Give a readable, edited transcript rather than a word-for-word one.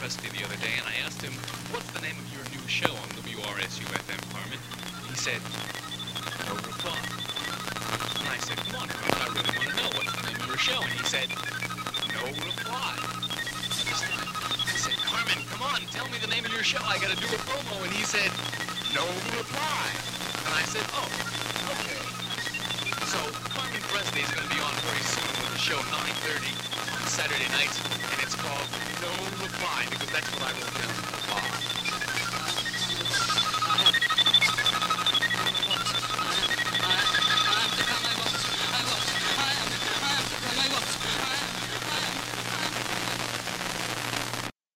Presley the other day, and I asked him, what's the name of your new show on WRSU-FM, Carmen? He said, no reply. And I said, come on, Carmen, I really want to know what's the name of your show. And he said, no reply. I said, Carmen, come on, tell me the name of your show. I got to do a promo. And he said, no reply. And I said, oh, okay. So Carmen Presley is going to be on very soon with the show 9:30 on Saturday nights, and it's called No Reply, because that's what I wrote down.